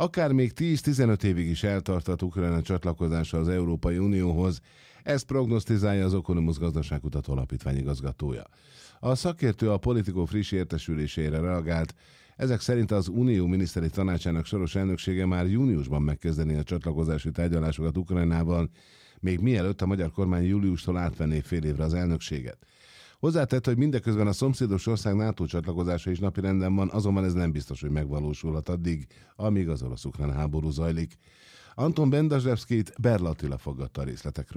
Akár még 10-15 évig is eltarthat Ukrajna csatlakozása az Európai Unióhoz, ezt prognosztizálja az Okonomusz Gazdaságkutató Alapítvány igazgatója. A szakértő a Politico friss értesülésére reagált, ezek szerint az Unió miniszteri tanácsának soros elnöksége már júniusban megkezdeni a csatlakozási tárgyalásokat Ukrajnával, még mielőtt a magyar kormány júliustól átvenné fél évre az elnökséget. Hozzátett, hogy mindeközben a szomszédos ország NATO csatlakozása is napirenden van, azonban ez nem biztos, hogy megvalósulhat addig, amíg az orosz-ukrán háború zajlik. Anton Bendazsevszkit Berl Attila fogadta a részletekről.